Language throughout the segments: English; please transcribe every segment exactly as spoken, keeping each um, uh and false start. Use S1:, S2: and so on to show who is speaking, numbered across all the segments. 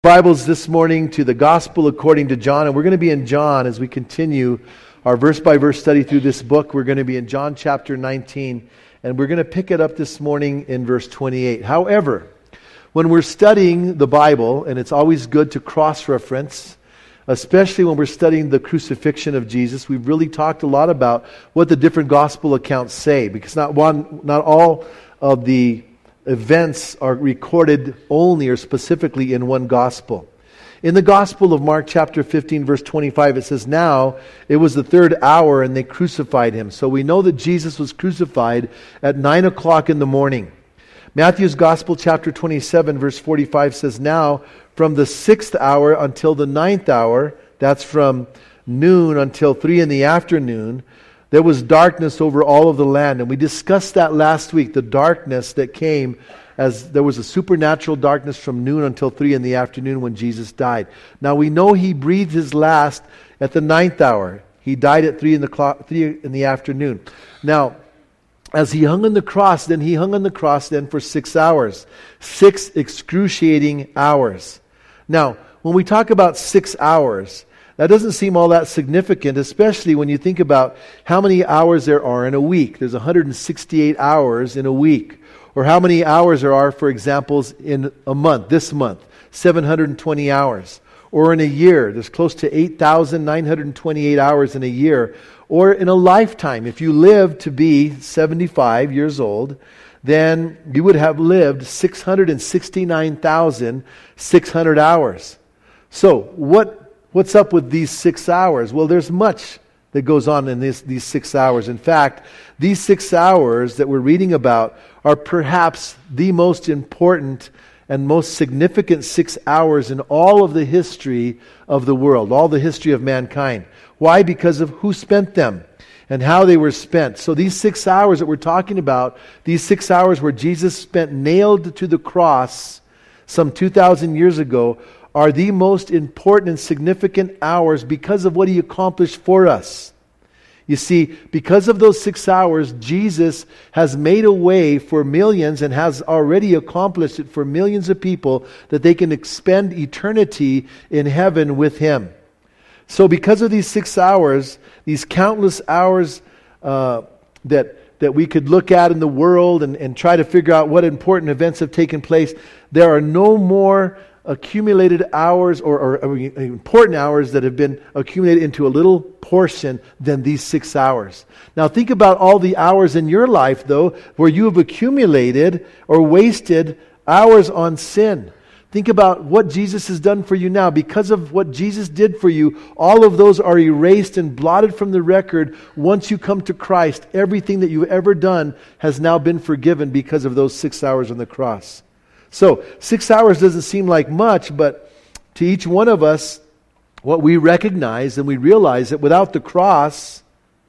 S1: Bibles this morning to the Gospel according to John, and we're going to be in John as we continue our verse-by-verse study through this book. We're going to be in John chapter nineteen, and we're going to pick it up this morning in verse twenty-eight. However, when we're studying the Bible, and it's always good to cross-reference, especially when we're studying the crucifixion of Jesus, we've really talked a lot about what the different Gospel accounts say, because not one, not all of the events are recorded only or specifically in one gospel. In the Gospel of Mark chapter fifteen verse twenty-five, it says, "Now it was the third hour and they crucified him." So we know that Jesus was crucified at nine o'clock in the morning. Matthew's Gospel chapter twenty-seven verse forty-five says, "Now from the sixth hour until the ninth hour," that's from noon until three in the afternoon, "there was darkness over all of the land." And we discussed that last week, the darkness that came as there was a supernatural darkness from noon until three in the afternoon when Jesus died. Now we know he breathed his last at the ninth hour. He died at three in the clock, three in the afternoon. Now, as he hung on the cross, then he hung on the cross then for six hours. Six excruciating hours. Now, when we talk about six hours, that doesn't seem all that significant, especially when you think about how many hours there are in a week. There's one hundred sixty-eight hours in a week. Or how many hours there are, for example, in a month, this month, seven hundred twenty hours. Or in a year, there's close to eight thousand nine hundred twenty-eight hours in a year. Or in a lifetime, if you live to be seventy-five years old, then you would have lived six hundred sixty-nine thousand six hundred hours. So, what What's up with these six hours? Well, there's much that goes on in this, these six hours. In fact, these six hours that we're reading about are perhaps the most important and most significant six hours in all of the history of the world, all the history of mankind. Why? Because of who spent them and how they were spent. So these six hours that we're talking about, these six hours where Jesus spent nailed to the cross some two thousand years ago, are the most important and significant hours because of what he accomplished for us. You see, because of those six hours, Jesus has made a way for millions and has already accomplished it for millions of people that they can spend eternity in heaven with him. So because of these six hours, these countless hours uh, that, that we could look at in the world and, and try to figure out what important events have taken place, there are no more accumulated hours or, or, or important hours that have been accumulated into a little portion than these six hours. Now think about all the hours in your life, though, where you have accumulated or wasted hours on sin. Think about what Jesus has done for you now. Because of what Jesus did for you, all of those are erased and blotted from the record once you come to Christ. Everything that you've ever done has now been forgiven because of those six hours on the cross. So, six hours doesn't seem like much, but to each one of us, what we recognize and we realize that without the cross,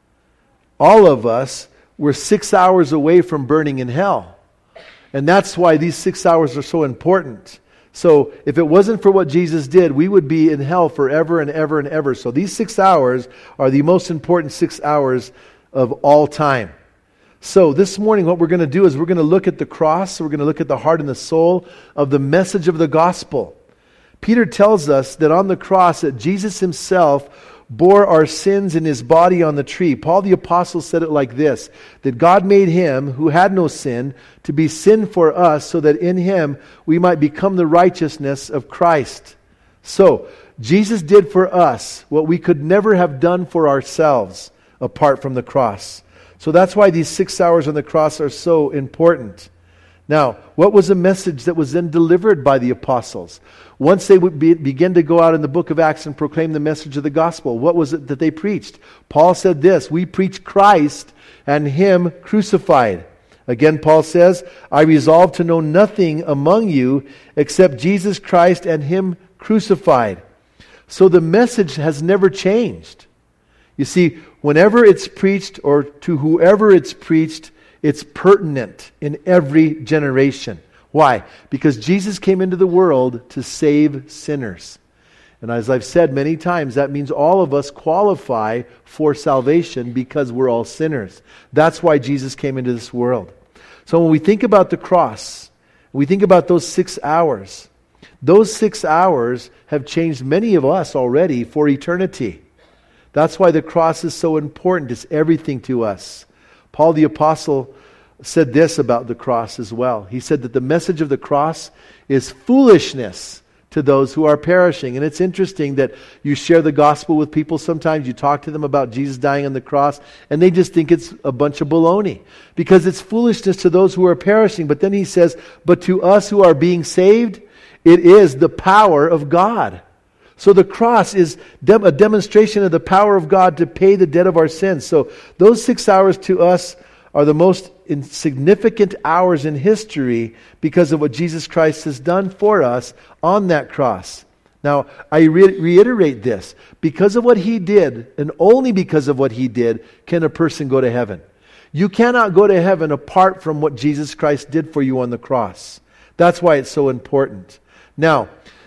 S1: all of us were six hours away from burning in hell. And that's why these six hours are so important. So, if it wasn't for what Jesus did, we would be in hell forever and ever and ever. So, these six hours are the most important six hours of all time. So this morning what we're going to do is we're going to look at the cross, we're going to look at the heart and the soul of the message of the gospel. Peter tells us that on the cross that Jesus himself bore our sins in his body on the tree. Paul the apostle said it like this, that God made him who had no sin to be sin for us so that in him we might become the righteousness of Christ. So Jesus did for us what we could never have done for ourselves apart from the cross. So that's why these six hours on the cross are so important. Now, what was the message that was then delivered by the apostles? Once they would be, begin to go out in the book of Acts and proclaim the message of the gospel, what was it that they preached? Paul said this, "We preach Christ and him crucified." Again, Paul says, "I resolve to know nothing among you except Jesus Christ and him crucified." So the message has never changed. You see, whenever it's preached or to whoever it's preached, it's pertinent in every generation. Why? Because Jesus came into the world to save sinners. And as I've said many times, that means all of us qualify for salvation because we're all sinners. That's why Jesus came into this world. So when we think about the cross, we think about those six hours, Those six hours have changed many of us already for eternity. That's why the cross is so important. It's everything to us. Paul the Apostle said this about the cross as well. He said that the message of the cross is foolishness to those who are perishing. And it's interesting that you share the gospel with people sometimes. You talk to them about Jesus dying on the cross, and they just think it's a bunch of baloney because it's foolishness to those who are perishing. But then he says, but to us who are being saved, it is the power of God. So the cross is a demonstration of the power of God to pay the debt of our sins. So those six hours to us are the most insignificant hours in history because of what Jesus Christ has done for us on that cross. Now, I re- reiterate this. Because of what He did, and only because of what He did, can a person go to heaven. You cannot go to heaven apart from what Jesus Christ did for you on the cross. That's why it's so important. Now,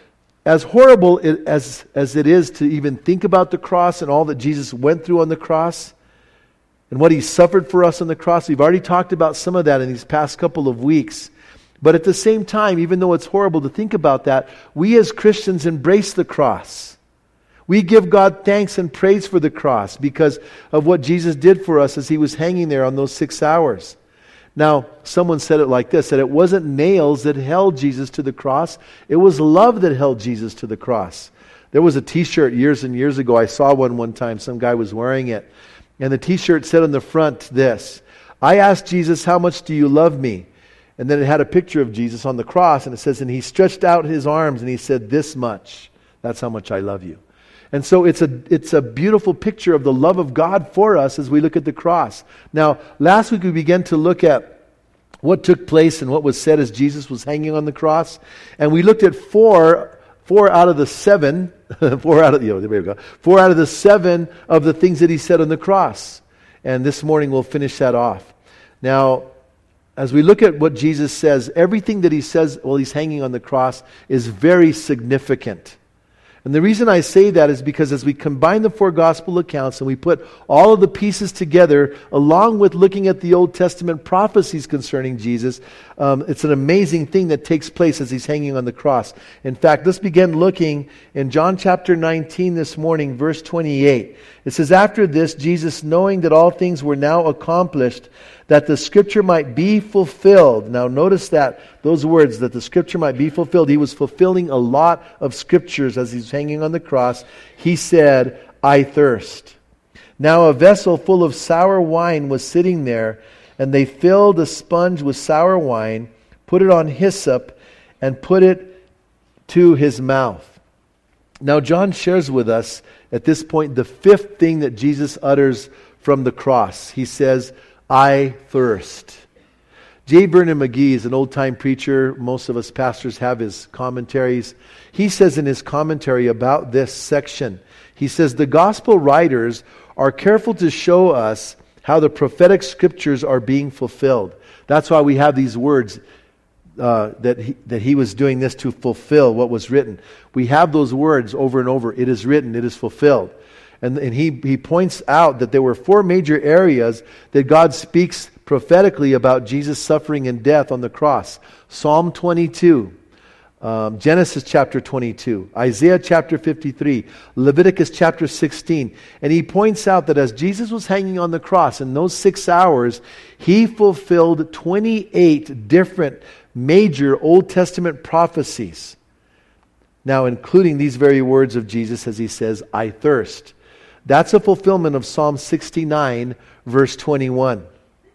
S1: as horrible as, as it is to even think about the cross and all that Jesus went through on the cross, and what He suffered for us on the cross, we've already talked about some of that in these past couple of weeks. But at the same time, even though it's horrible to think about that, we as Christians embrace the cross. We give God thanks and praise for the cross because of what Jesus did for us as He was hanging there on those six hours. Now, someone said it like this, that it wasn't nails that held Jesus to the cross, it was love that held Jesus to the cross. There was a t-shirt years and years ago, I saw one one time, some guy was wearing it. And the t-shirt said on the front this, I asked Jesus, how much do you love me? And then it had a picture of Jesus on the cross, and it says, and He stretched out His arms and He said, this much. That's how much I love you. And so it's a it's a beautiful picture of the love of God for us as we look at the cross. Now, last week we began to look at what took place and what was said as Jesus was hanging on the cross. And we looked at four Four out of the seven, four out of you know, there we go. Four out of the seven of the things that He said on the cross. And this morning we'll finish that off. Now, as we look at what Jesus says, everything that He says while He's hanging on the cross is very significant. And the reason I say that is because as we combine the four gospel accounts and we put all of the pieces together, along with looking at the Old Testament prophecies concerning Jesus, um, it's an amazing thing that takes place as He's hanging on the cross. In fact, let's begin looking in John chapter nineteen this morning, verse twenty-eight. It says, after this, Jesus, knowing that all things were now accomplished, that the Scripture might be fulfilled. Now notice that, those words, that the Scripture might be fulfilled. He was fulfilling a lot of Scriptures as He's hanging on the cross. He said, I thirst. Now a vessel full of sour wine was sitting there, and they filled a sponge with sour wine, put it on hyssop, and put it to His mouth. Now John shares with us at this point the fifth thing that Jesus utters from the cross. He says, I thirst. J. Vernon McGee is an old-time preacher. Most of us pastors have his commentaries. He says in his commentary about this section, he says, the gospel writers are careful to show us how the prophetic scriptures are being fulfilled. That's why we have these words uh, that, he, that he was doing this to fulfill what was written. We have those words over and over. It is written, it is fulfilled. And, and he, he points out that there were four major areas that God speaks prophetically about Jesus' suffering and death on the cross. Psalm twenty-two, um, Genesis chapter twenty-two, Isaiah chapter fifty-three, Leviticus chapter sixteen. And he points out that as Jesus was hanging on the cross in those six hours, He fulfilled twenty-eight different major Old Testament prophecies. Now, including these very words of Jesus as He says, I thirst. That's a fulfillment of Psalm sixty-nine, verse twenty-one.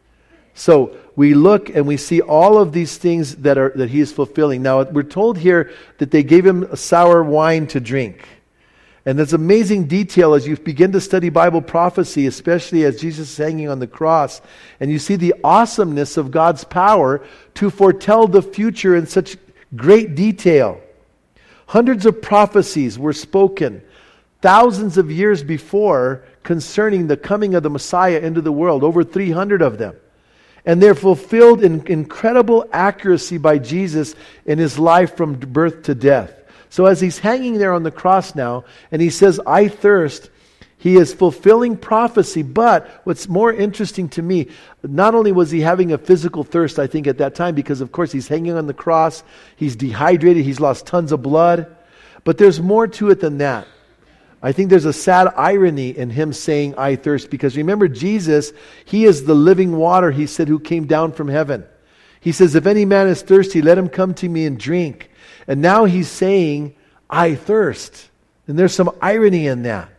S1: So we look and we see all of these things that are that He is fulfilling. Now we're told here that they gave Him a sour wine to drink. And that's amazing detail as you begin to study Bible prophecy, especially as Jesus is hanging on the cross. And you see the awesomeness of God's power to foretell the future in such great detail. Hundreds of prophecies were spoken thousands of years before concerning the coming of the Messiah into the world, over three hundred of them. And they're fulfilled in incredible accuracy by Jesus in His life from birth to death. So as He's hanging there on the cross now, and He says, I thirst, He is fulfilling prophecy, but what's more interesting to me, not only was he having a physical thirst, I think, at that time, because of course he's hanging on the cross, he's dehydrated, he's lost tons of blood, but there's more to it than that. I think there's a sad irony in him saying, I thirst, because remember Jesus, he is the living water, he said, who came down from heaven. He says, if any man is thirsty, let him come to me and drink. And now he's saying, I thirst. And there's some irony in that.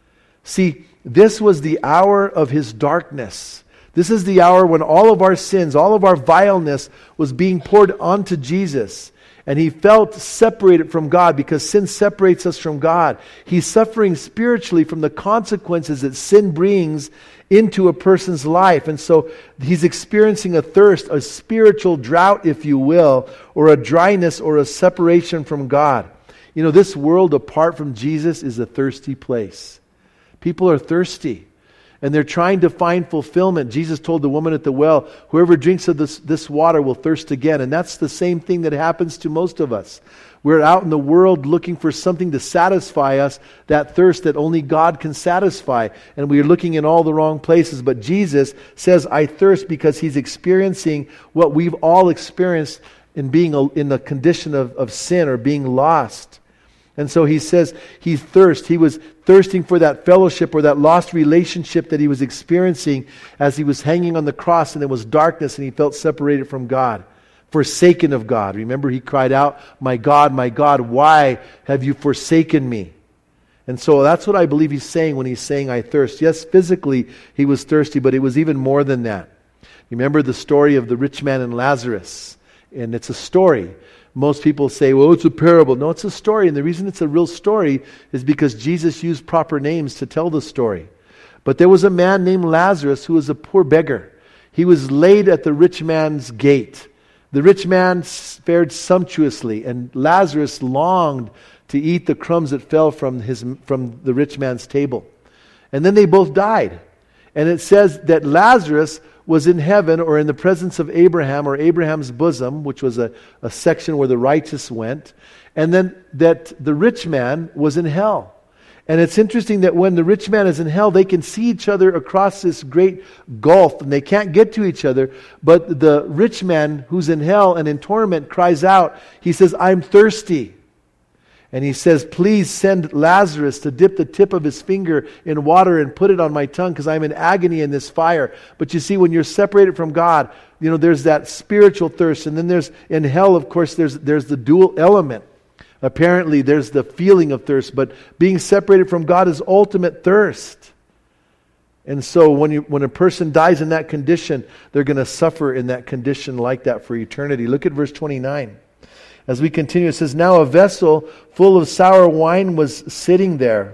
S1: See, this was the hour of his darkness. This is the hour when all of our sins, all of our vileness was being poured onto Jesus. And he felt separated from God because sin separates us from God. He's suffering spiritually from the consequences that sin brings into a person's life. And so he's experiencing a thirst, a spiritual drought, if you will, or a dryness or a separation from God. You know, this world apart from Jesus is a thirsty place. People are thirsty, and they're trying to find fulfillment. Jesus told the woman at the well, whoever drinks of this, this water will thirst again. And that's the same thing that happens to most of us. We're out in the world looking for something to satisfy us, that thirst that only God can satisfy. And we are looking in all the wrong places. But Jesus says, I thirst, because he's experiencing what we've all experienced in being a, in the condition of, of sin or being lost. And so he says he thirst. He was thirsting for that fellowship or that lost relationship that he was experiencing as he was hanging on the cross, and there was darkness and he felt separated from God, forsaken of God. Remember, he cried out, my God, my God, why have you forsaken me? And so that's what I believe he's saying when he's saying I thirst. Yes, physically he was thirsty, but it was even more than that. Remember the story of the rich man and Lazarus. And it's a story. Most people say, well, it's a parable. No, it's a story. And the reason it's a real story is because Jesus used proper names to tell the story. But there was a man named Lazarus who was a poor beggar. He was laid at the rich man's gate. The rich man fared sumptuously, and Lazarus longed to eat the crumbs that fell from his from the rich man's table. And then they both died. And it says that Lazarus was in heaven, or in the presence of Abraham, or Abraham's bosom, which was a, a section where the righteous went, and then that the rich man was in hell. And it's interesting that when the rich man is in hell, they can see each other across this great gulf, and they can't get to each other, but the rich man who's in hell and in torment cries out, he says, I'm thirsty. And he says, please send Lazarus to dip the tip of his finger in water and put it on my tongue, because I'm in agony in this fire. But you see, when you're separated from God, you know, there's that spiritual thirst. And then there's, in hell, of course, there's there's the dual element. Apparently, there's the feeling of thirst. But being separated from God is ultimate thirst. And so when you when a person dies in that condition, they're going to suffer in that condition like that for eternity. Look at verse twenty-nine. As we continue, it says, now a vessel full of sour wine was sitting there.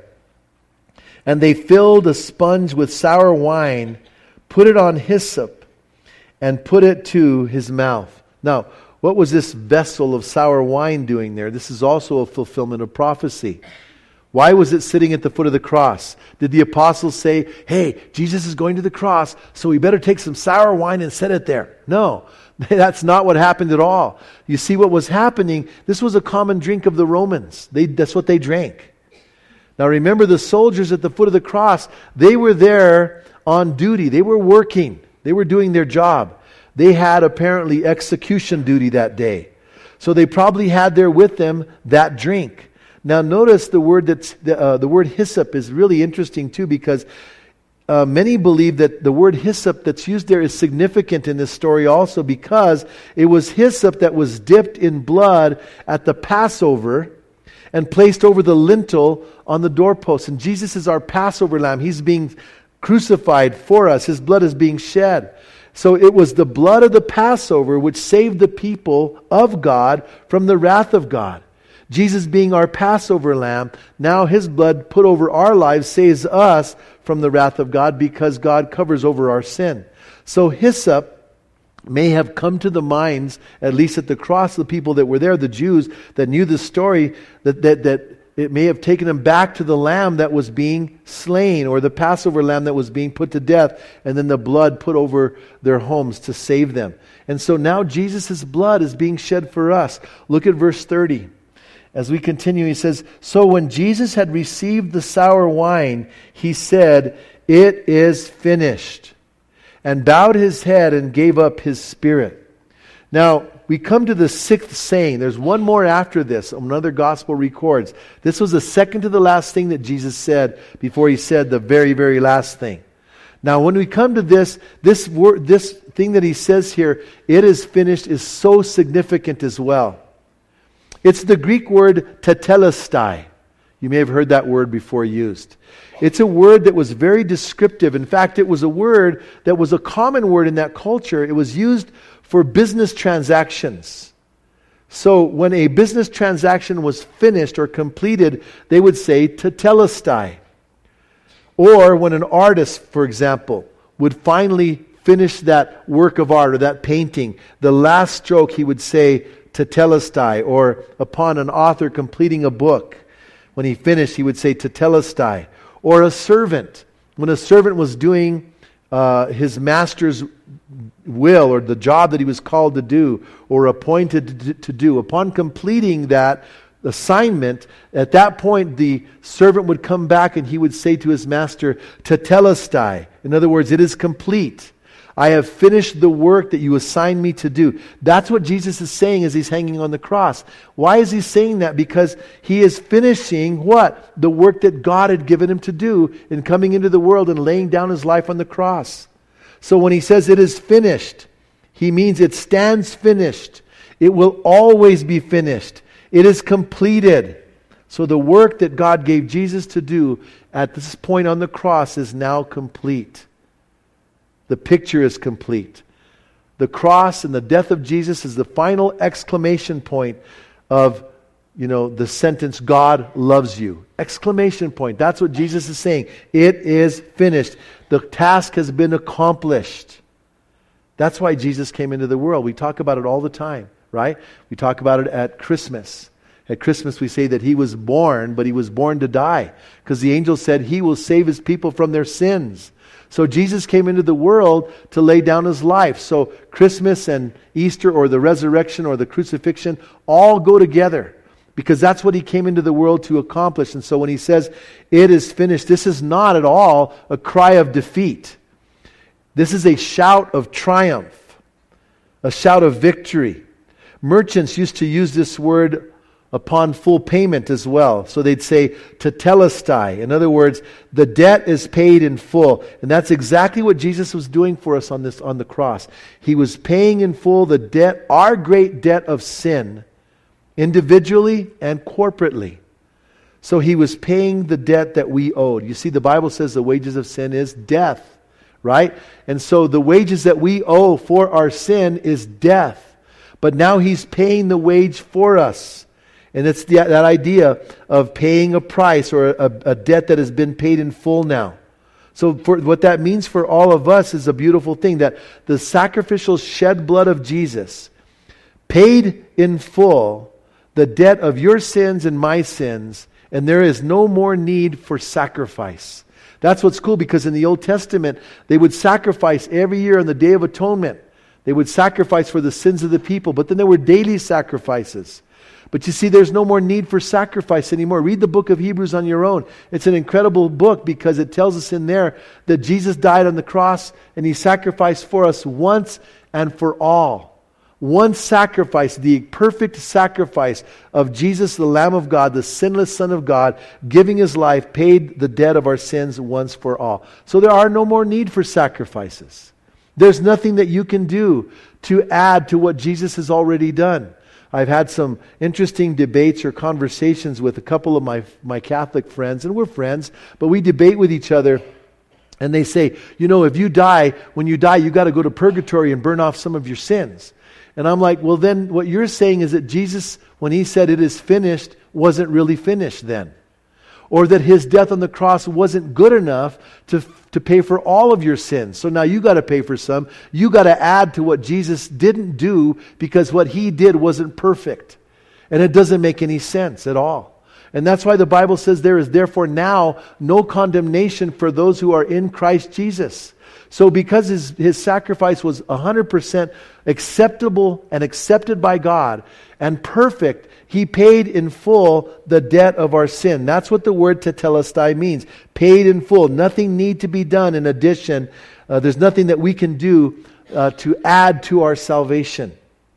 S1: And they filled a sponge with sour wine, put it on hyssop, and put it to his mouth. Now, what was this vessel of sour wine doing there? This is also a fulfillment of prophecy. Why was it sitting at the foot of the cross? Did the apostles say, hey, Jesus is going to the cross, so we better take some sour wine and set it there? No. That's not what happened at all. You see what was happening, this was a common drink of the Romans. They, that's what they drank. Now remember, the soldiers at the foot of the cross, they were there on duty. They were working. They were doing their job. They had apparently execution duty that day. So they probably had there with them that drink. Now notice the word that's the, uh, the word hyssop is really interesting too, because Uh, many believe that the word hyssop that's used there is significant in this story also, because it was hyssop that was dipped in blood at the Passover and placed over the lintel on the doorpost. And Jesus is our Passover lamb. He's being crucified for us. His blood is being shed. So it was the blood of the Passover which saved the people of God from the wrath of God. Jesus being our Passover lamb, now his blood put over our lives saves us from the wrath of God, because God covers over our sin. So hyssop may have come to the minds, at least at the cross, the people that were there, the Jews that knew the story, that, that, that it may have taken them back to the lamb that was being slain, or the Passover lamb that was being put to death, and then the blood put over their homes to save them. And so now Jesus' blood is being shed for us. Look at verse thirty. As we continue, he says, "So when Jesus had received the sour wine, he said, 'It is finished,' and bowed his head and gave up his spirit." Now, we come to the sixth saying. There's one more after this, another gospel records. This was the second to the last thing that Jesus said before he said the very, very last thing. Now, when we come to this, this word, this thing that he says here, "it is finished," is so significant as well. It's the Greek word tetelestai. You may have heard that word before used. It's a word that was very descriptive. In fact, it was a word that was a common word in that culture. It was used for business transactions. So when a business transaction was finished or completed, they would say tetelestai. Or when an artist, for example, would finally finish that work of art or that painting, the last stroke he would say tetelestai. Or upon an author completing a book, when he finished, he would say tetelestai. Or a servant, when a servant was doing uh, his master's will or the job that he was called to do or appointed to, to do, upon completing that assignment, at that point the servant would come back and he would say to his master, tetelestai. In other words, it is complete. I have finished the work that you assigned me to do. That's what Jesus is saying as he's hanging on the cross. Why is he saying that? Because he is finishing what? The work that God had given him to do in coming into the world and laying down his life on the cross. So when he says it is finished, he means it stands finished. It will always be finished. It is completed. So the work that God gave Jesus to do at this point on the cross is now complete. The picture is complete. The cross and the death of Jesus is the final exclamation point of, you know, the sentence, God loves you. Exclamation point. That's what Jesus is saying. It is finished. The task has been accomplished. That's why Jesus came into the world. We talk about it all the time, right? We talk about it at Christmas. At Christmas we say that he was born, but he was born to die. Because the angel said he will save his people from their sins. So Jesus came into the world to lay down his life. So Christmas and Easter or the resurrection or the crucifixion all go together. Because that's what he came into the world to accomplish. And so when he says, it is finished, this is not at all a cry of defeat. This is a shout of triumph. A shout of victory. Merchants used to use this word upon full payment as well. So they'd say tetelestai. In other words, the debt is paid in full. And that's exactly what Jesus was doing for us on this on the cross. He was paying in full the debt, our great debt of sin, individually and corporately. So he was paying the debt that we owed. You see, the Bible says the wages of sin is death, right? And so the wages that we owe for our sin is death. But now he's paying the wage for us. And it's the, that idea of paying a price or a, a debt that has been paid in full now. So for, what that means for all of us is a beautiful thing, that the sacrificial shed blood of Jesus paid in full the debt of your sins and my sins, and there is no more need for sacrifice. That's what's cool, because in the Old Testament, they would sacrifice every year on the Day of Atonement. They would sacrifice for the sins of the people, but then there were daily sacrifices. But you see, there's no more need for sacrifice anymore. Read the book of Hebrews on your own. It's an incredible book because it tells us in there that Jesus died on the cross and he sacrificed for us once and for all. One sacrifice, the perfect sacrifice of Jesus, the Lamb of God, the sinless Son of God, giving his life, paid the debt of our sins once for all. So there are no more need for sacrifices. There's nothing that you can do to add to what Jesus has already done. I've had some interesting debates or conversations with a couple of my, my Catholic friends, and we're friends, but we debate with each other, and they say, you know, if you die, when you die, you got to go to purgatory and burn off some of your sins. And I'm like, well, then what you're saying is that Jesus, when he said it is finished, wasn't really finished then. Or that his death on the cross wasn't good enough to, to pay for all of your sins. So now you got to pay for some. You got to add to what Jesus didn't do because what he did wasn't perfect. And it doesn't make any sense at all. And that's why the Bible says there is therefore now no condemnation for those who are in Christ Jesus. So because his, his sacrifice was one hundred percent acceptable and accepted by God and perfect, he paid in full the debt of our sin. That's what the word tetelestai means. Paid in full. Nothing need to be done in addition. Uh, there's nothing that we can do uh, to add to our salvation.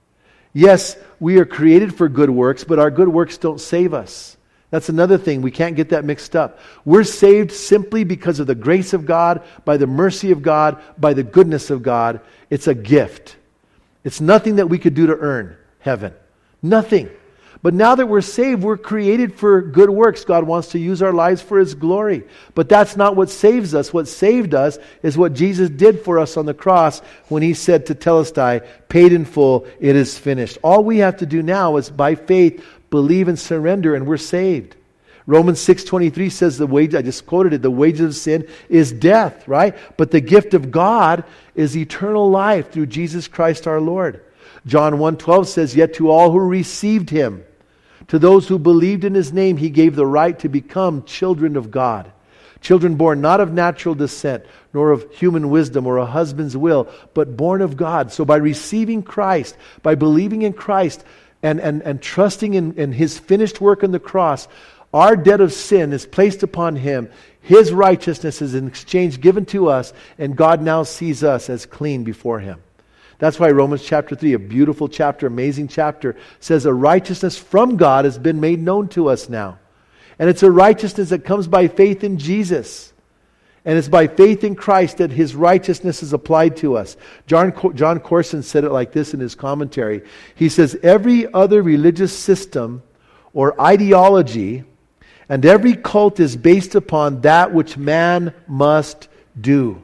S1: Yes, we are created for good works, but our good works don't save us. That's another thing. We can't get that mixed up. We're saved simply because of the grace of God, by the mercy of God, by the goodness of God. It's a gift. It's nothing that we could do to earn heaven. Nothing. But now that we're saved, we're created for good works. God wants to use our lives for His glory. But that's not what saves us. What saved us is what Jesus did for us on the cross when He said tetelestai, paid in full, it is finished. All we have to do now is by faith believe and surrender, and we're saved. Romans six twenty-three says the wage, I just quoted it, the wages of sin is death, right? But the gift of God is eternal life through Jesus Christ our Lord. John one twelve says, yet to all who received Him, to those who believed in His name, He gave the right to become children of God. Children born not of natural descent, nor of human wisdom or a husband's will, but born of God. So by receiving Christ, by believing in Christ, and, and, and trusting in, in His finished work on the cross, our debt of sin is placed upon Him. His righteousness is in exchange given to us, and God now sees us as clean before Him. That's why Romans chapter three, a beautiful chapter, amazing chapter, says a righteousness from God has been made known to us now. And it's a righteousness that comes by faith in Jesus. And it's by faith in Christ that His righteousness is applied to us. John, John Corson said it like this in his commentary. He says, every other religious system or ideology and every cult is based upon that which man must do.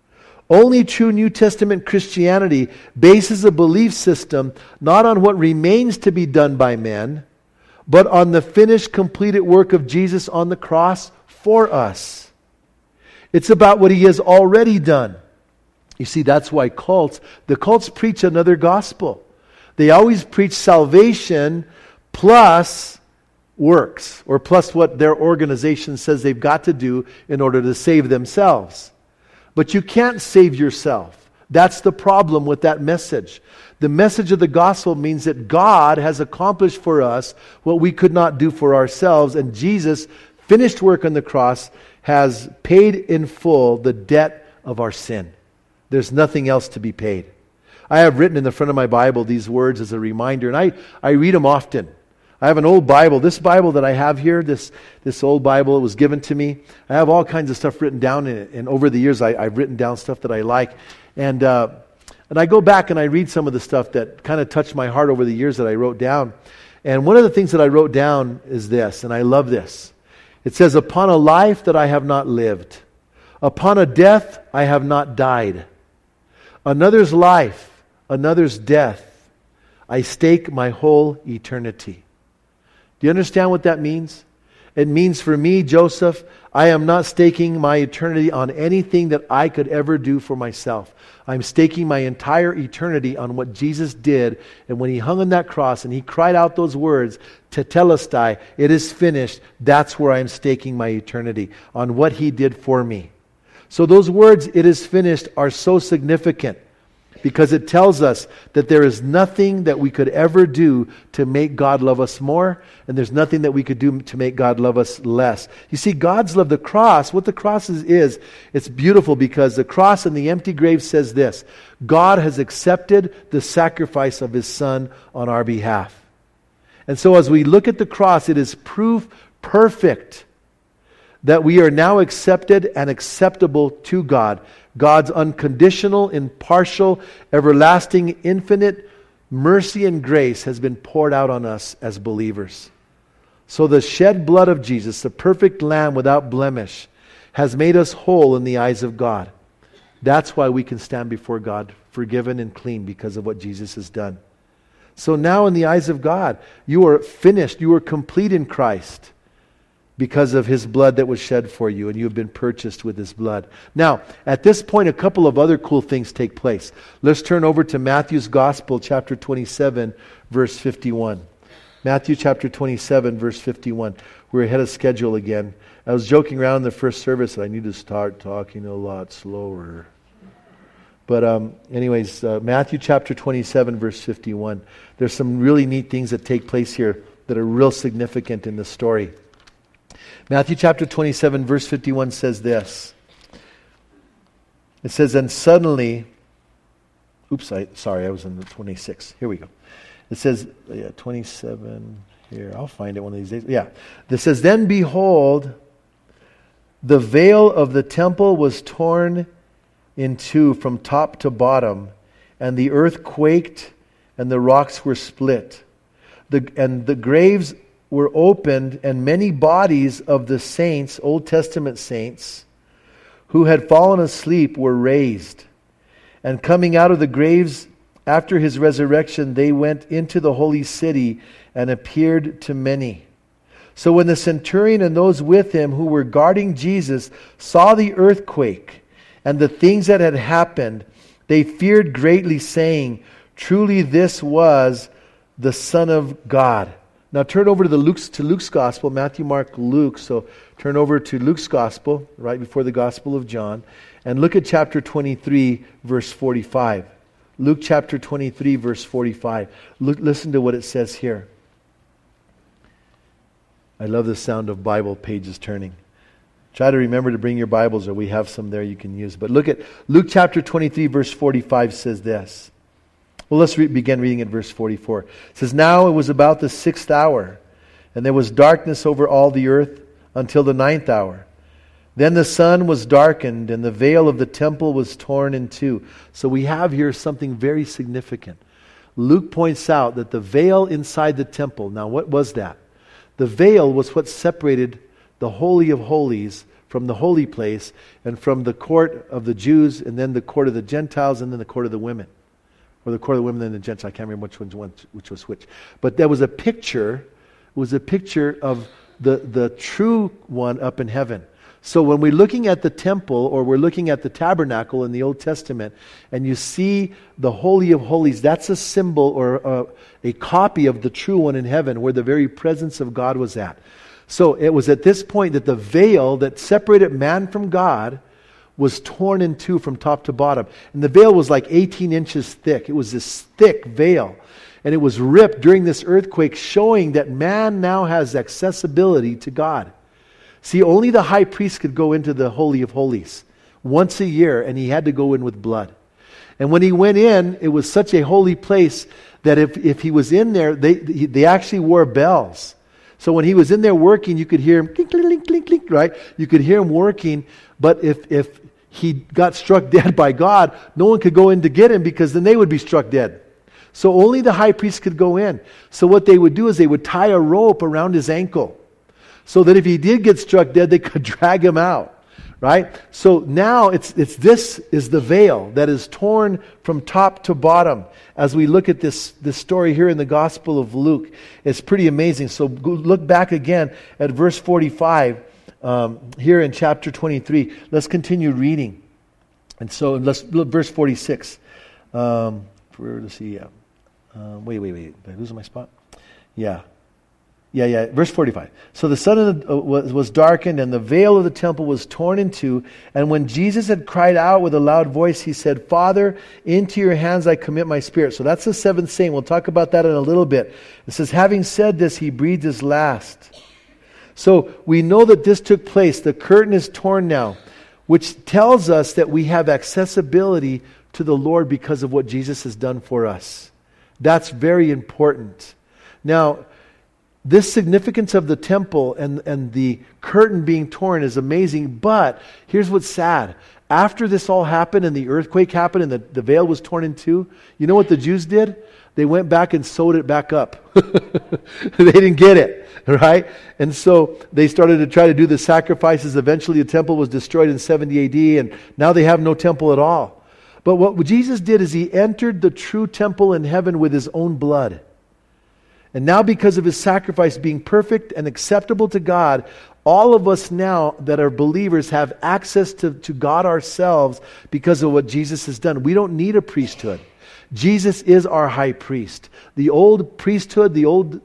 S1: Only true New Testament Christianity bases a belief system not on what remains to be done by men, but on the finished, completed work of Jesus on the cross for us. It's about what He has already done. You see, that's why cults, the cults preach another gospel. They always preach salvation plus works, or plus what their organization says they've got to do in order to save themselves. But you can't save yourself. That's the problem with that message. The message of the gospel means that God has accomplished for us what we could not do for ourselves, and Jesus' finished work on the cross has paid in full the debt of our sin. There's nothing else to be paid. I have written in the front of my Bible these words as a reminder, and I, I read them often. I have an old Bible. This Bible that I have here, this, this old Bible, it was given to me. I have all kinds of stuff written down in it, and over the years I, I've written down stuff that I like. And uh, and I go back and I read some of the stuff that kind of touched my heart over the years that I wrote down. And one of the things that I wrote down is this, and I love this. It says, upon a life that I have not lived, upon a death I have not died, another's life, another's death, I stake my whole eternity. Do you understand what that means? It means for me, Joseph, I am not staking my eternity on anything that I could ever do for myself. I'm staking my entire eternity on what Jesus did. And when He hung on that cross and He cried out those words, tetelestai, it is finished, that's where I'm staking my eternity, on what He did for me. So those words, it is finished, are so significant because it tells us that there is nothing that we could ever do to make God love us more, and there's nothing that we could do to make God love us less. You see, God's love, the cross, what the cross is, is it's beautiful because the cross and the empty grave says this: God has accepted the sacrifice of His Son on our behalf. And so as we look at the cross, it is proof perfect that we are now accepted and acceptable to God. God's unconditional, impartial, everlasting, infinite mercy and grace has been poured out on us as believers. So the shed blood of Jesus, the perfect Lamb without blemish, has made us whole in the eyes of God. That's why we can stand before God forgiven and clean because of what Jesus has done. So now in the eyes of God, you are finished, you are complete in Christ, because of His blood that was shed for you, and you have been purchased with His blood. Now, at this point, a couple of other cool things take place. Let's turn over to Matthew's Gospel, chapter twenty-seven, verse fifty-one. Matthew chapter twenty-seven, verse fifty-one. We're ahead of schedule again. I was joking around in the first service that I need to start talking a lot slower. But um, anyways, uh, Matthew chapter twenty-seven, verse fifty-one. There's some really neat things that take place here that are real significant in the story. Matthew chapter twenty-seven, verse fifty-one says this. It says, and suddenly, oops, I, sorry, I was in the twenty-six. Here we go. It says, yeah, twenty-seven, here, I'll find it one of these days. Yeah. It says, then behold, the veil of the temple was torn in two from top to bottom, and the earth quaked, and the rocks were split. The, and the graves were opened, and many bodies of the saints, Old Testament saints, who had fallen asleep were raised. And coming out of the graves after his resurrection, they went into the holy city and appeared to many. So when the centurion and those with him who were guarding Jesus saw the earthquake and the things that had happened, they feared greatly, saying, truly this was the Son of God. Now turn over to the Luke's, to Luke's Gospel, Matthew, Mark, Luke. So turn over to Luke's Gospel, right before the Gospel of John, and look at chapter twenty-three, verse forty-five. Luke chapter twenty-three, verse forty-five. Look, listen to what it says here. I love the sound of Bible pages turning. Try to remember to bring your Bibles, or we have some there you can use. But look at Luke chapter twenty-three, verse forty-five says this. Well, let's re- begin reading at verse forty-four. It says, now it was about the sixth hour, and there was darkness over all the earth until the ninth hour. Then the sun was darkened, and the veil of the temple was torn in two. So we have here something very significant. Luke points out that the veil inside the temple, now what was that? The veil was what separated the Holy of Holies from the holy place, and from the court of the Jews, and then the court of the Gentiles, and then the court of the women. Or the court of the women and the Gentiles. I can't remember which one, which was which. But there was a picture, it was a picture of the, the true one up in heaven. So when we're looking at the temple, or we're looking at the tabernacle in the Old Testament, and you see the Holy of Holies, that's a symbol or a, a copy of the true one in heaven, where the very presence of God was at. So it was at this point that the veil that separated man from God was torn in two from top to bottom. And the veil was like eighteen inches thick. It was this thick veil. And it was ripped during this earthquake, showing that man now has accessibility to God. See, only the high priest could go into the Holy of Holies once a year, and he had to go in with blood. And when he went in, it was such a holy place that if, if he was in there, they, they actually wore bells. So when he was in there working, you could hear him, clink, clink, clink, clink, right? You could hear him working, but if, if he got struck dead by God, no one could go in to get him, because then they would be struck dead. So only the high priest could go in. So what they would do is they would tie a rope around his ankle, so that if he did get struck dead, they could drag him out, right? So now it's it's this is the veil that is torn from top to bottom. As we look at this, this story here in the Gospel of Luke, it's pretty amazing. So go look back again at verse forty-five um, here in chapter twenty-three. Let's continue reading. And so let's look verse forty-six. Um, for, let's see, yeah. Uh, wait, wait, wait. Did I lose my spot? Yeah. Yeah, yeah, verse forty-five. So the sun uh, was, was darkened, and the veil of the temple was torn in two. And when Jesus had cried out with a loud voice, he said, Father, into your hands I commit my spirit. So that's the seventh saying. We'll talk about that in a little bit. It says, having said this, he breathed his last. So we know that this took place. The curtain is torn now, which tells us that we have accessibility to the Lord because of what Jesus has done for us. That's very important. Now, this significance of the temple and, and the curtain being torn is amazing, but here's what's sad. After this all happened and the earthquake happened and the, the veil was torn in two, you know what the Jews did? They went back and sewed it back up. They didn't get it, right? And so they started to try to do the sacrifices. Eventually the temple was destroyed in seventy A D, and now they have no temple at all. But what Jesus did is he entered the true temple in heaven with his own blood. And now, because of his sacrifice being perfect and acceptable to God, all of us now that are believers have access to, to God ourselves because of what Jesus has done. We don't need a priesthood. Jesus is our high priest. The old priesthood, the old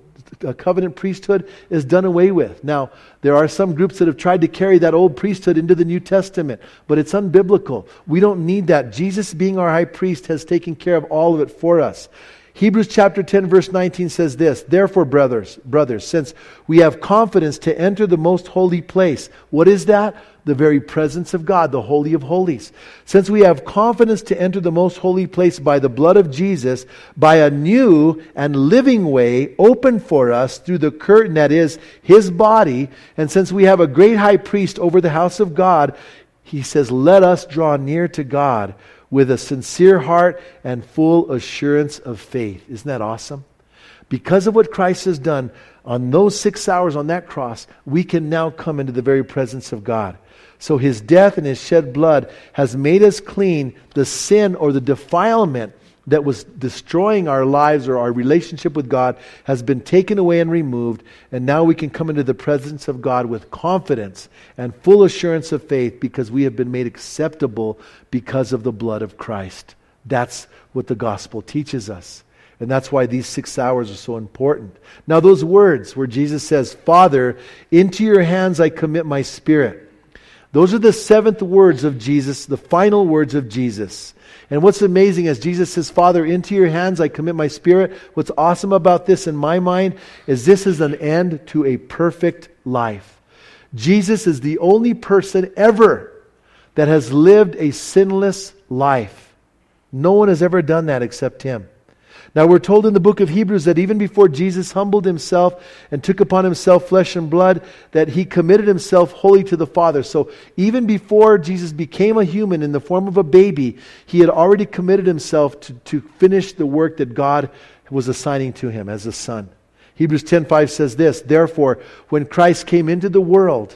S1: uh, covenant priesthood is done away with. Now, there are some groups that have tried to carry that old priesthood into the New Testament, but it's unbiblical. We don't need that. Jesus, being our high priest, has taken care of all of it for us. Hebrews chapter ten verse nineteen says this, "Therefore, brothers, brothers, since we have confidence to enter the most holy place." What is that? The very presence of God, the Holy of Holies. "Since we have confidence to enter the most holy place by the blood of Jesus, by a new and living way opened for us through the curtain that is His body, and since we have a great high priest over the house of God," he says, "let us draw near to God with a sincere heart and full assurance of faith." Isn't that awesome? Because of what Christ has done on those six hours on that cross, we can now come into the very presence of God. So His death and His shed blood has made us clean. The sin or the defilement that was destroying our lives or our relationship with God has been taken away and removed, and now we can come into the presence of God with confidence and full assurance of faith because we have been made acceptable because of the blood of Christ. That's what the gospel teaches us. And that's why these six hours are so important. Now those words where Jesus says, "Father, into your hands I commit my spirit." Those are the seventh words of Jesus, the final words of Jesus. And what's amazing is Jesus says, "Father, into your hands I commit my spirit." What's awesome about this in my mind is this is an end to a perfect life. Jesus is the only person ever that has lived a sinless life. No one has ever done that except Him. Now we're told in the book of Hebrews that even before Jesus humbled Himself and took upon Himself flesh and blood, that He committed Himself wholly to the Father. So even before Jesus became a human in the form of a baby, He had already committed Himself to, to finish the work that God was assigning to Him as a Son. Hebrews ten five says this, "Therefore, when Christ came into the world,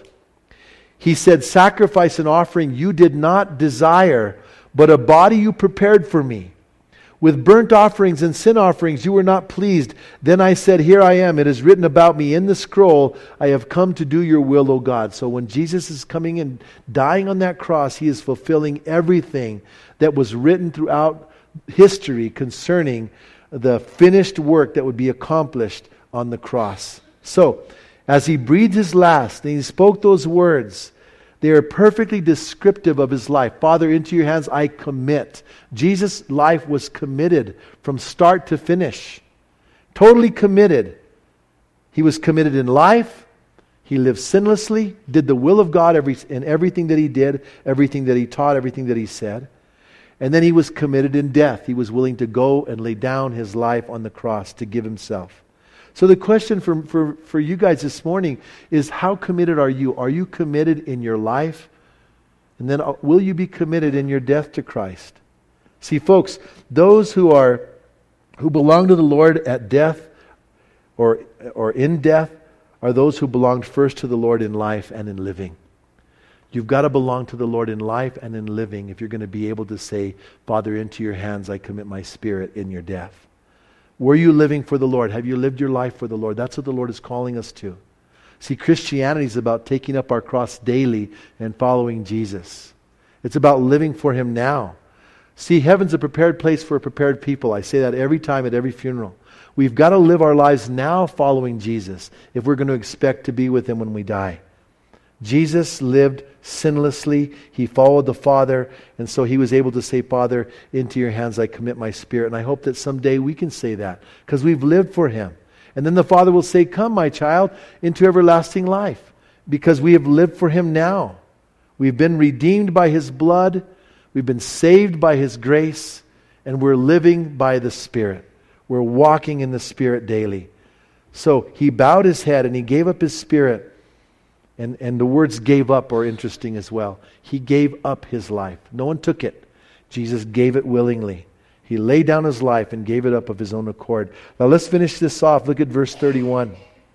S1: He said, 'Sacrifice and offering you did not desire, but a body you prepared for me. With burnt offerings and sin offerings you were not pleased. Then I said, here I am. It is written about me in the scroll. I have come to do your will, O God.'" So when Jesus is coming and dying on that cross, He is fulfilling everything that was written throughout history concerning the finished work that would be accomplished on the cross. So, as He breathed His last and He spoke those words, they are perfectly descriptive of His life. "Father, into your hands I commit." Jesus' life was committed from start to finish. Totally committed. He was committed in life. He lived sinlessly, did the will of God every, in everything that He did, everything that He taught, everything that He said. And then He was committed in death. He was willing to go and lay down His life on the cross to give Himself. So the question for, for, for you guys this morning is, how committed are you? Are you committed in your life? And then will you be committed in your death to Christ? See, folks, those who are who belong to the Lord at death or, or in death are those who belonged first to the Lord in life and in living. You've got to belong to the Lord in life and in living if you're going to be able to say, "Father, into your hands I commit my spirit," in your death. Were you living for the Lord? Have you lived your life for the Lord? That's what the Lord is calling us to. See, Christianity is about taking up our cross daily and following Jesus. It's about living for Him now. See, heaven's a prepared place for a prepared people. I say that every time at every funeral. We've got to live our lives now following Jesus if we're going to expect to be with Him when we die. Jesus lived sinlessly. He followed the Father, and so He was able to say, "Father, into your hands I commit my spirit." And I hope that someday we can say that because we've lived for Him. And then the Father will say, "Come, my child, into everlasting life," because we have lived for Him now. We've been redeemed by His blood. We've been saved by His grace, and we're living by the Spirit. We're walking in the Spirit daily. So He bowed His head and He gave up His spirit. And, and the words "gave up" are interesting as well. He gave up His life. No one took it. Jesus gave it willingly. He laid down His life and gave it up of His own accord. Now let's finish this off. Look at verse thirty-one.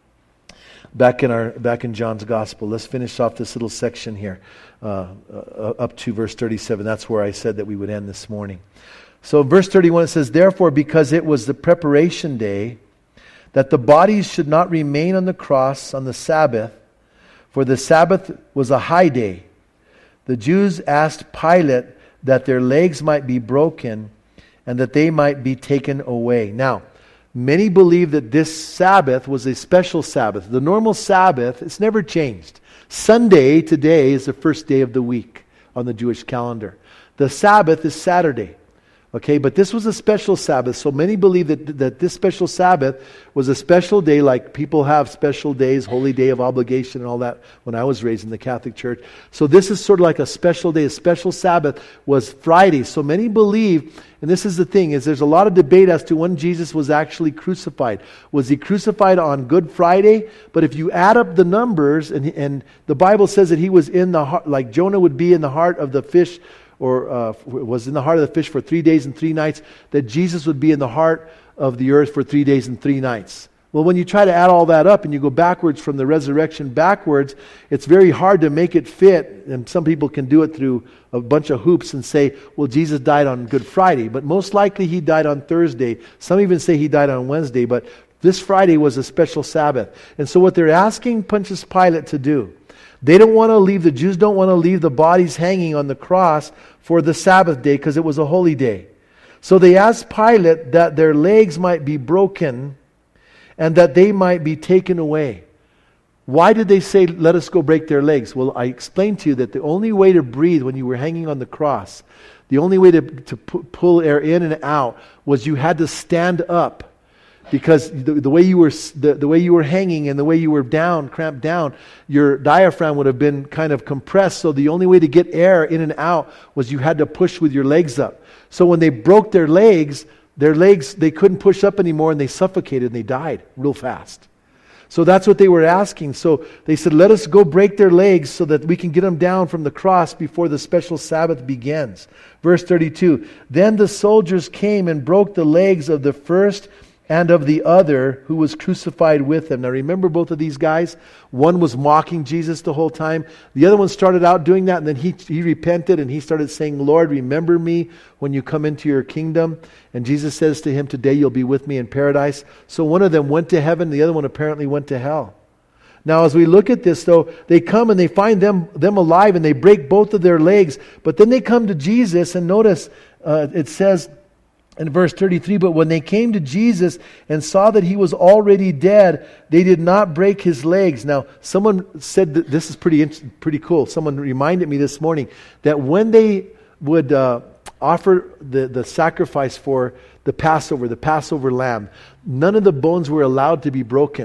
S1: Back in our back in John's Gospel. Let's finish off this little section here. Uh, uh, up to verse thirty-seven. That's where I said that we would end this morning. So verse thirty-one, it says, "Therefore, because it was the preparation day, that the bodies should not remain on the cross on the Sabbath, for the Sabbath was a high day, the Jews asked Pilate that their legs might be broken and that they might be taken away." Now, many believe that this Sabbath was a special Sabbath. The normal Sabbath, it's never changed. Sunday today is the first day of the week on the Jewish calendar. The Sabbath is Saturday. Okay, but this was a special Sabbath, so many believe that, that this special Sabbath was a special day, like people have special days, holy day of obligation and all that when I was raised in the Catholic Church. So this is sort of like a special day. A special Sabbath was Friday. So many believe, and this is the thing, is there's a lot of debate as to when Jesus was actually crucified. Was he crucified on Good Friday? But if you add up the numbers, and, and the Bible says that he was in the heart, like Jonah would be in the heart of the fish, or uh, was in the heart of the fish for three days and three nights, that Jesus would be in the heart of the earth for three days and three nights. Well, when you try to add all that up and you go backwards from the resurrection backwards, it's very hard to make it fit. And some people can do it through a bunch of hoops and say, well, Jesus died on Good Friday. But most likely he died on Thursday. Some even say he died on Wednesday. But this Friday was a special Sabbath. And so what they're asking Pontius Pilate to do, they don't want to leave, the Jews don't want to leave the bodies hanging on the cross for the Sabbath day because it was a holy day. So they asked Pilate that their legs might be broken and that they might be taken away. Why did they say, let us go break their legs? Well, I explained to you that the only way to breathe when you were hanging on the cross, the only way to, to pu- pull air in and out was you had to stand up. Because the, the way you were the, the way you were hanging and the way you were down, cramped down, your diaphragm would have been kind of compressed. So the only way to get air in and out was you had to push with your legs up. So when they broke their legs, their legs, they couldn't push up anymore and they suffocated and they died real fast. So that's what they were asking. So they said, let us go break their legs so that we can get them down from the cross before the special Sabbath begins. Verse thirty-two, then the soldiers came and broke the legs of the first and of the other who was crucified with him. Now remember both of these guys? One was mocking Jesus the whole time. The other one started out doing that, and then he, he repented and he started saying, Lord, remember me when you come into your kingdom. And Jesus says to him, today you'll be with me in paradise. So one of them went to heaven, the other one apparently went to hell. Now as we look at this though, they come and they find them, them alive and they break both of their legs. But then they come to Jesus, and notice uh, it says, in verse thirty-three, but when they came to Jesus and saw that he was already dead, they did not break his legs. Now, someone said that this is pretty pretty cool. Someone reminded me this morning that when they would uh, offer the, the sacrifice for the Passover, the Passover lamb, none of the bones were allowed to be broken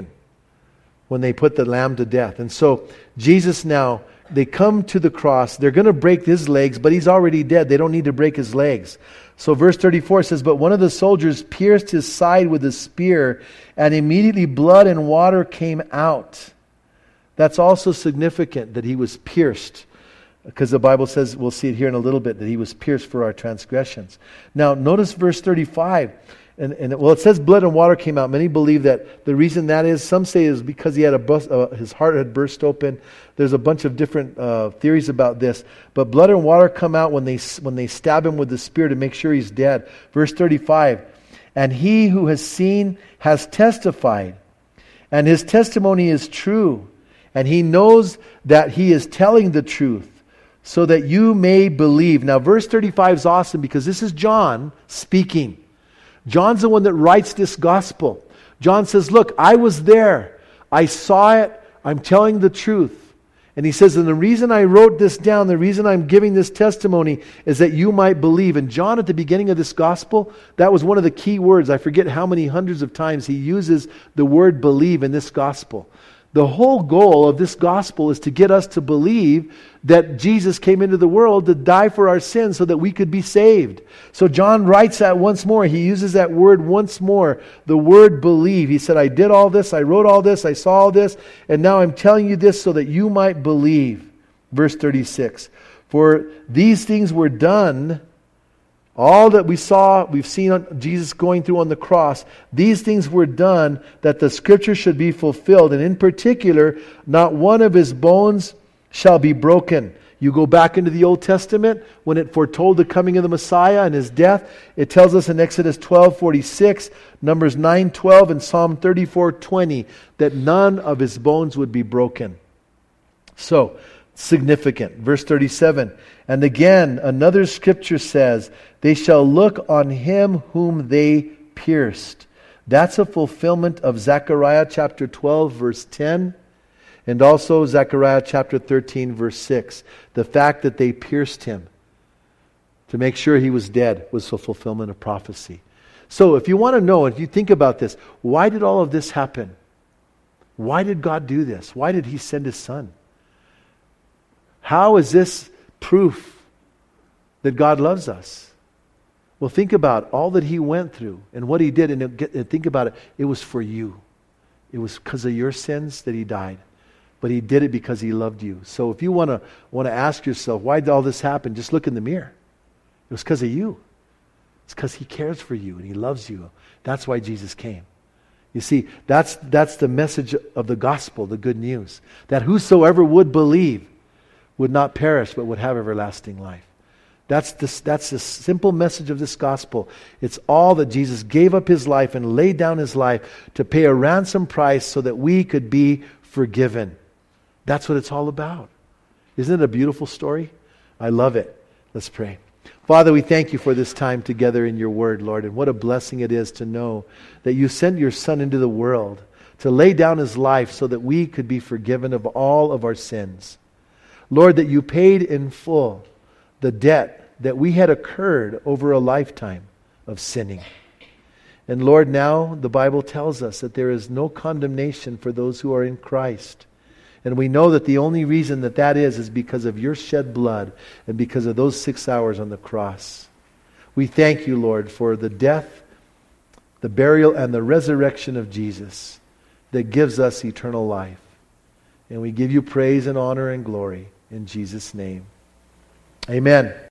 S1: when they put the lamb to death. And so Jesus now, they come to the cross. They're going to break his legs, but he's already dead. They don't need to break his legs. So verse thirty-four says, but one of the soldiers pierced his side with a spear, and immediately blood and water came out. That's also significant that he was pierced, because the Bible says, we'll see it here in a little bit, that he was pierced for our transgressions. Now notice verse thirty-five. And, and well, it says blood and water came out. Many believe that the reason that is, some say is because he had a bust, uh, his heart had burst open. There's a bunch of different uh, theories about this. But blood and water come out when they when they stab him with the spear to make sure he's dead. Verse thirty-five, and he who has seen has testified, and his testimony is true, and he knows that he is telling the truth, so that you may believe. Now, verse thirty-five is awesome because this is John speaking. John's the one that writes this gospel. John says, look, I was there. I saw it. I'm telling the truth. And he says, and the reason I wrote this down, the reason I'm giving this testimony is that you might believe. And John, at the beginning of this gospel, that was one of the key words. I forget how many hundreds of times he uses the word believe in this gospel. The whole goal of this gospel is to get us to believe that Jesus came into the world to die for our sins so that we could be saved. So John writes that once more. He uses that word once more, the word believe. He said, I did all this, I wrote all this, I saw all this, and now I'm telling you this so that you might believe. Verse thirty-six, for these things were done. All that we saw, we've seen Jesus going through on the cross, these things were done that the scripture should be fulfilled. And in particular, not one of his bones shall be broken. You go back into the Old Testament, when it foretold the coming of the Messiah and his death, it tells us in Exodus twelve forty-six, Numbers nine twelve, and Psalm thirty-four twenty, that none of his bones would be broken. So, significant. Verse thirty-seven, and again, another scripture says, they shall look on him whom they pierced. That's a fulfillment of Zechariah chapter twelve, verse ten, and also Zechariah chapter thirteen, verse six. The fact that they pierced him to make sure he was dead was a fulfillment of prophecy. So if you want to know, if you think about this, why did all of this happen? Why did God do this? Why did he send his son? How is this proof that God loves us? Well, think about all that he went through and what he did, and, get, and think about it. It was for you. It was because of your sins that he died. But he did it because he loved you. So if you want to want to ask yourself, why did all this happen? Just look in the mirror. It was because of you. It's because he cares for you and he loves you. That's why Jesus came. You see, that's, that's the message of the gospel, the good news. That whosoever would believe would not perish but would have everlasting life. That's the, that's the simple message of this gospel. It's all that Jesus gave up his life and laid down his life to pay a ransom price so that we could be forgiven. That's what it's all about. Isn't it a beautiful story? I love it. Let's pray. Father, we thank you for this time together in your word, Lord, and what a blessing it is to know that you sent your son into the world to lay down his life so that we could be forgiven of all of our sins. Lord, that you paid in full the debt that we had occurred over a lifetime of sinning. And Lord, now the Bible tells us that there is no condemnation for those who are in Christ. And we know that the only reason that that is is because of your shed blood and because of those six hours on the cross. We thank you, Lord, for the death, the burial, and the resurrection of Jesus that gives us eternal life. And we give you praise and honor and glory in Jesus' name. Amen.